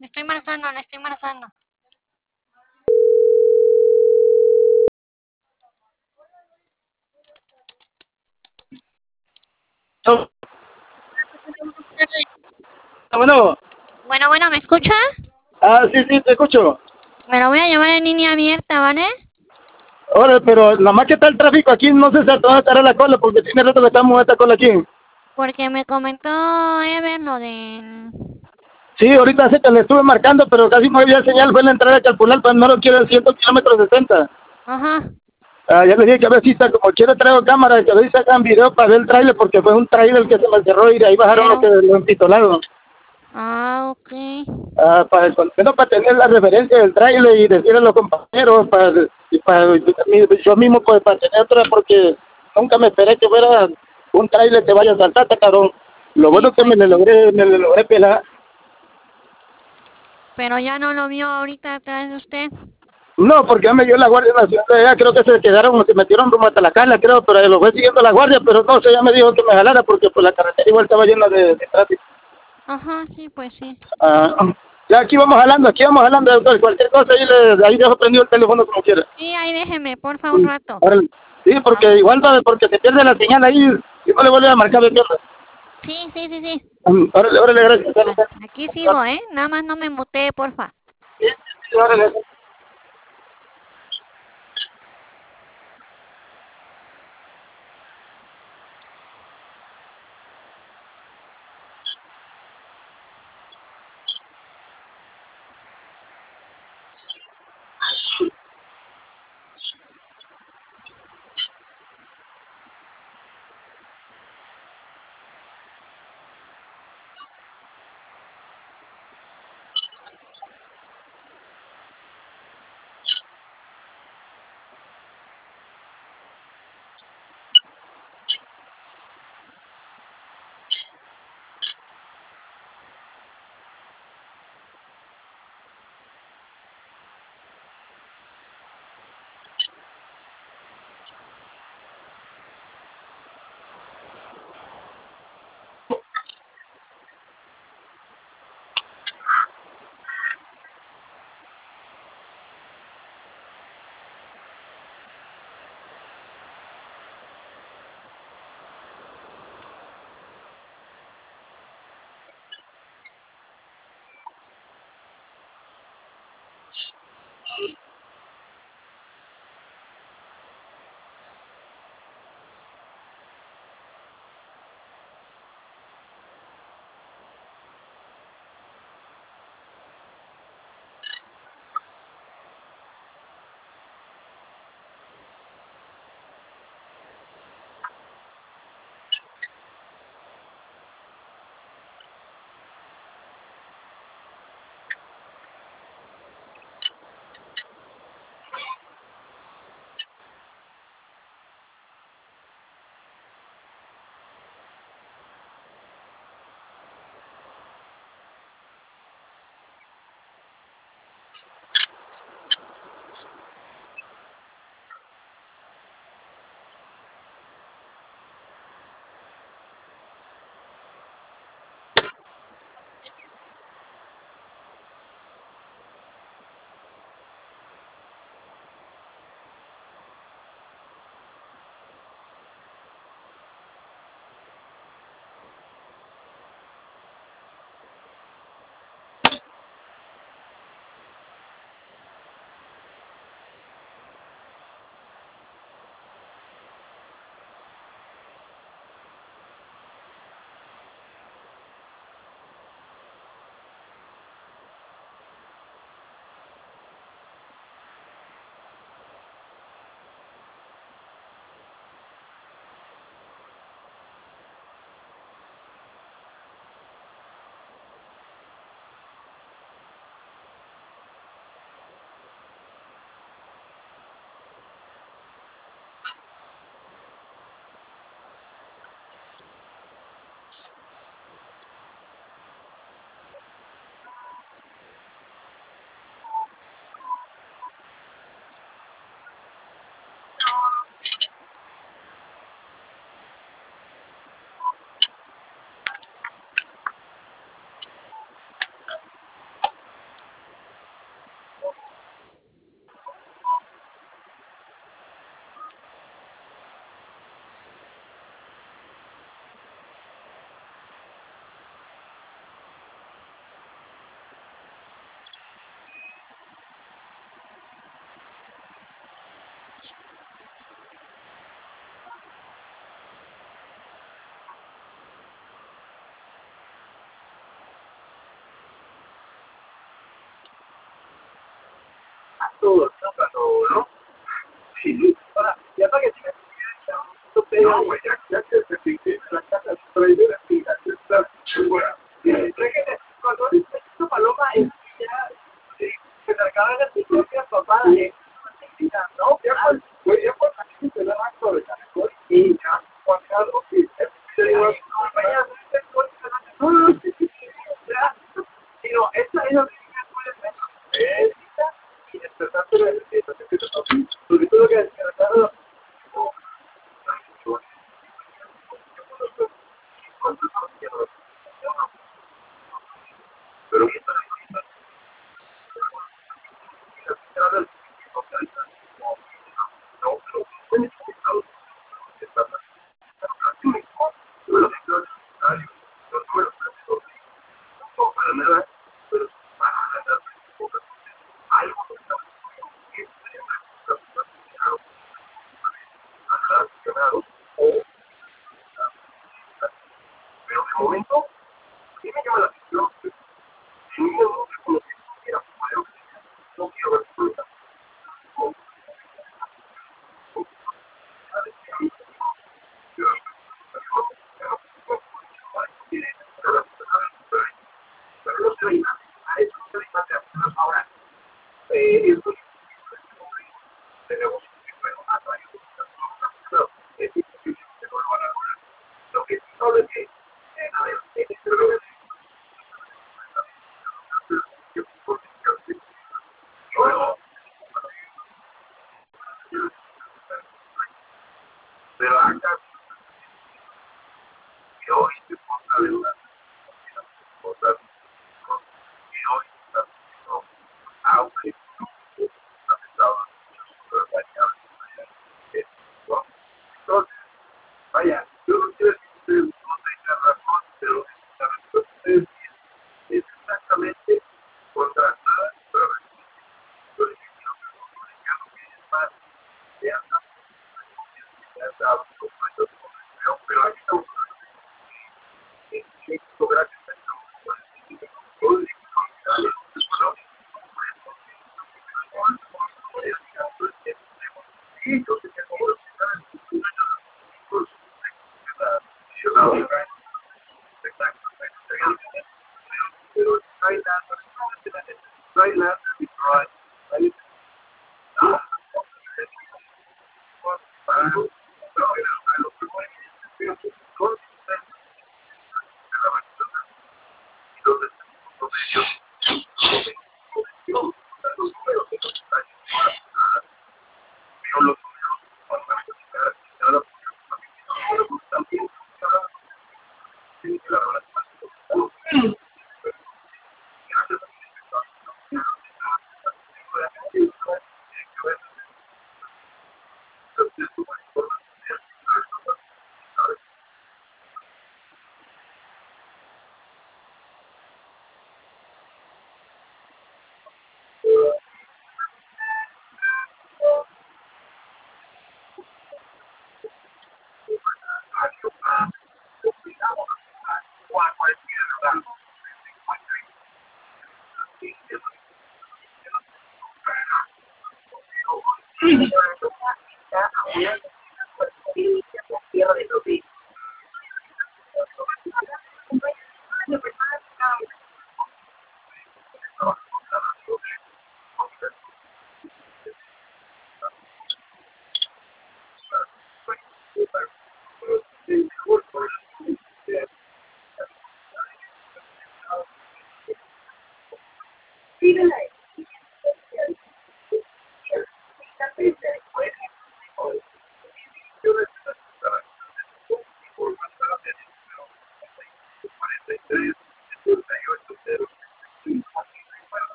estoy marcando, le estoy marcando. No, bueno, Bueno, ¿me escucha? sí, sí, te escucho. Me lo voy a llevar en línea abierta, ¿vale? Ahora, pero nada más que está el tráfico aquí, no sé si dónde estará la cola, porque tiene rato que estamos en esta cola aquí. Porque me comentó Ever lo de... Sí, ahorita sé que le estuve marcando, pero casi no había señal, fue la entrada de calcular, pero no lo quiero el 100 kilómetros 60. Ajá. Ya le dije que a ver si está, como quiero traigo cámara, que a ver si sacan video para ver el trailer, porque fue un trailer que se me cerró y de ahí bajaron Pero... los empitolados. Ah, ok. Para, menos para tener la referencia del trailer y decirle a los compañeros, yo mismo pues para tener otra, porque nunca me esperé que fuera un trailer que vaya a saltar, cabrón. Lo Sí, bueno que pues sí. me le logré pelar. Pero ya no lo vio ahorita atrás de usted. No, porque ya me dio la Guardia Nacional de allá, creo que se quedaron, se metieron rumbo hasta la cala, creo, pero lo fue siguiendo la guardia, pero no sé, ya me dijo que me jalara porque pues la carretera igual estaba llena de tráfico. Ajá, sí, pues sí. Ah, ya aquí vamos jalando, doctor, cualquier cosa ahí dejo prendido el teléfono como quiera. Sí, ahí déjeme, porfa, un rato. Órale. Sí, Ah, porque igual, ¿sabe? Porque se pierde la señal ahí y no le vuelve a marcar de mierda. sí, sí, sí, sí. Órale, órale, gracias. Bueno, aquí sigo, ¿eh? Nada más no me mutee, porfa. Sí, sí, órale.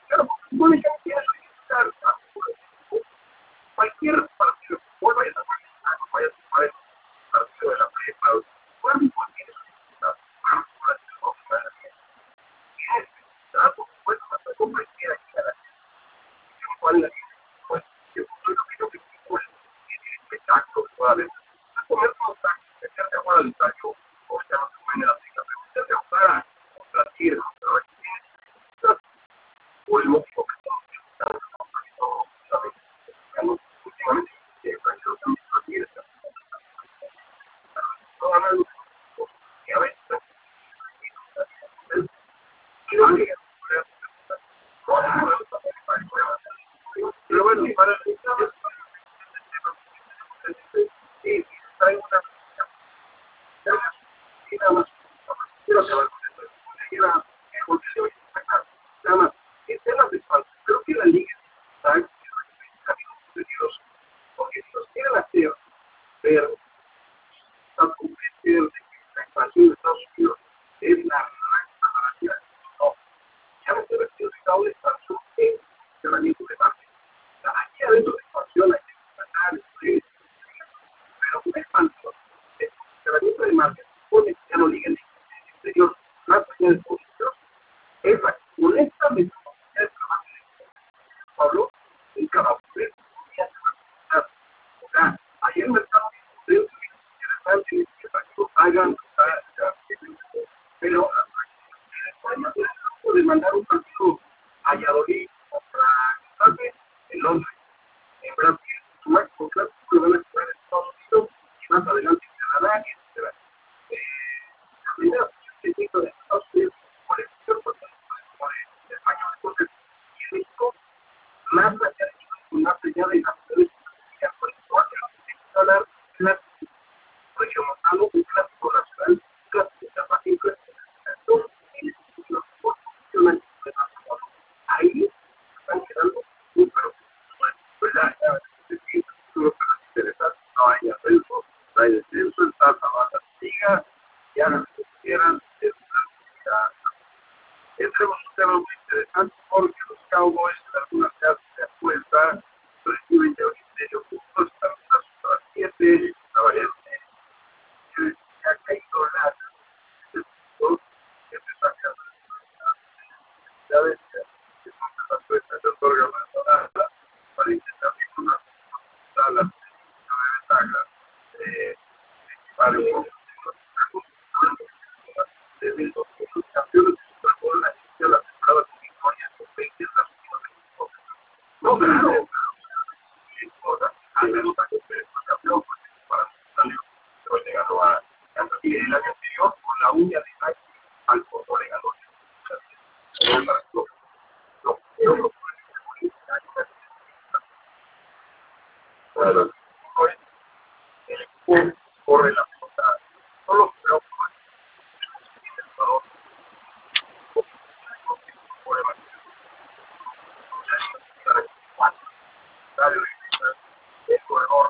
Claro, porque supone que quiere solicitar cualquier partido de fútbol, vaya a participar, vaya a sumar el partido de la prepa, cualquier quiere solicitar, por supuesto, hasta con cualquiera que la cual pues yo creo que fútbol el espectáculo que pueda haber. No comer como tal, meterte a jugar al estadio o sea, no se puede en la liga, pero meterte a jugar contra Tigres, por el motivo que estamos últimamente que Francisco también lo tiene, no ganan y a veces y no liga. Pero bueno, para el trae una y nada más. Quiero acabar con esto. Quiero nada más. En temas de falta, creo que la liga está en caminos peligrosos. Porque si los quieren hacer ver a convencer de que la expansión de Estados Unidos es la gran no. Ya me estoy refiriendo a una expansión en funcionamiento de marketing. Aquí adentro de expansión hay que ganar, pero una expansión de funcionamiento de marketing pone que ya no liga en el exterior, más allá de posición, es la honestamente el trabajo de Pablo nunca va a poder. O sea, ahí el mercado es interesante que para que lo hagan, pero de mandar un partido a Valladolid contra en Londres, en Brasil, su máximo clásico lo van a jugar en Estados Unidos y más adelante en Canadá, etc. La primera técnico de Estados Unidos por el sector de español, entonces, y en México, más allá de más allá de las por hablar clásico regiomontano, un clásico nacional, un clásico internacional, un clásico internacional, ahí están quedando muy pero pues interesante, no hay ascenso, no hay descenso, el Tata va a la liga, y hagan lo que quieran, es una entremos un tema muy interesante porque los Cowboys en algunas casas de apuesta reciben ya un medio puntos, algunas otras 7, la variante ha caído la que se saca ya ves que son las apuestas de otorga más barata para intentar vincular las de ventaja para desde los campeones de Super Bowl la inició la temporada con victorias con 20 nacionales. No, pero al menos a que fue campeón para Italia, pero le ganó a Kansas City el año anterior con la uña de Nike al fondo le ganó. El equipo corre la pelota, solo creo que el corredor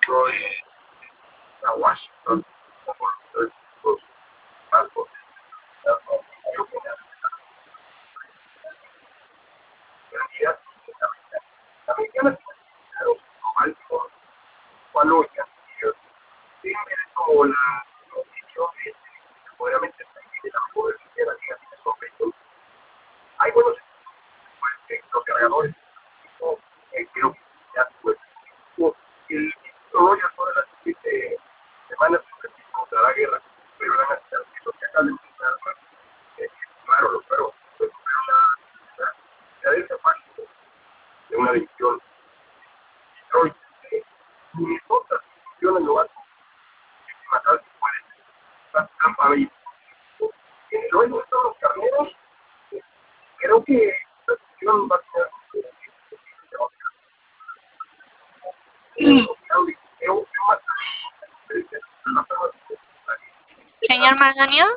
Señor Marganio,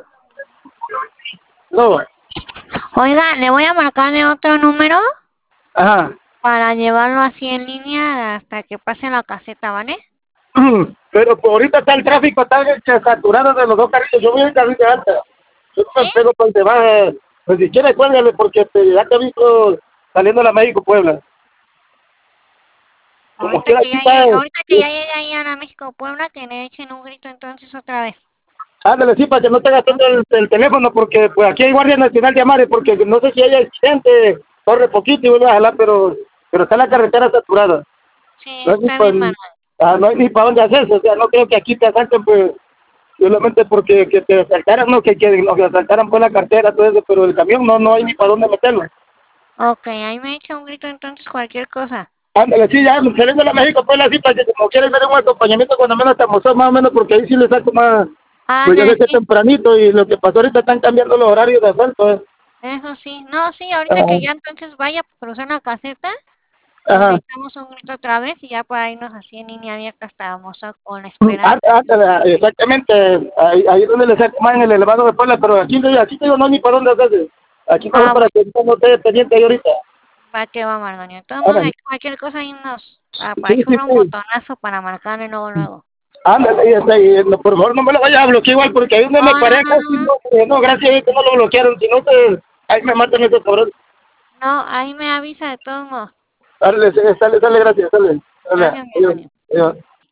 No, oiga, le voy a marcarle otro número ajá. para llevarlo así en línea hasta que pase la caseta, ¿vale? Pero pues, ahorita está el tráfico tan saturado de los dos carriles. Yo voy en carril de alta. Yo no me ¿Sí? pego por debajo. Pues si quiere, cuélgale, porque ya te he visto saliendo a la México Puebla. Como quiera, aquí está. Ahorita que ya llegue ahí a la México Puebla, que le echen un grito entonces otra vez. Ándale, sí, para que no te gastando el teléfono, porque pues aquí hay Guardia Nacional de Amares, porque no sé si hay accidente, corre poquito y vuelve a jalar, pero está la carretera saturada. Sí, No hay ni está para bien, Marganio. no hay ni para dónde hacerse, o sea, no creo que aquí te asalten, pues, solamente porque que te asaltaran, no, no, que asaltaran por la cartera, todo eso, pero el camión no hay ni para dónde meterlo. Ok, ahí me echa un grito entonces cualquier cosa. Ándale, sí, ya, saliendo de la México, pues, así, para que como quieres ver un acompañamiento, cuando menos estamos más o menos, porque ahí sí le saco más, pues ya Ándale, sé que es sí, tempranito, y lo que pasó ahorita están cambiando los horarios de asalto, eso sí. No, sí, ahorita que Ajá, ya entonces vaya a cruzar la caseta, pues le ajá. echamos un grito otra vez y ya para irnos así en línea abierta hasta Mozoc con la esperanza. Exactamente, ahí es donde le saco más en el elevado de Puebla, pero aquí te digo, no hay ni para dónde hacerse. Aquí mejor Ah, para bueno, que no esté pendiente ahí ahorita. va que va, Marganio. Entonces, Ándale, ahí cualquier cosa ahí nos sí, sí, apachurra un sí. botonazo para marcarle luego, luego. Ándale, ya está ahí. No, por favor, no me lo vayas a bloquear igual, porque ahí donde me No, no, paré, no, no, no. no, gracias a Dios que no lo bloquearon, si no, ahí me matan esos cabrones. No, ahí me avisa de todos modos. Dale, sale, gracias, dale. Gracias, Adiós, Marganio. adiós.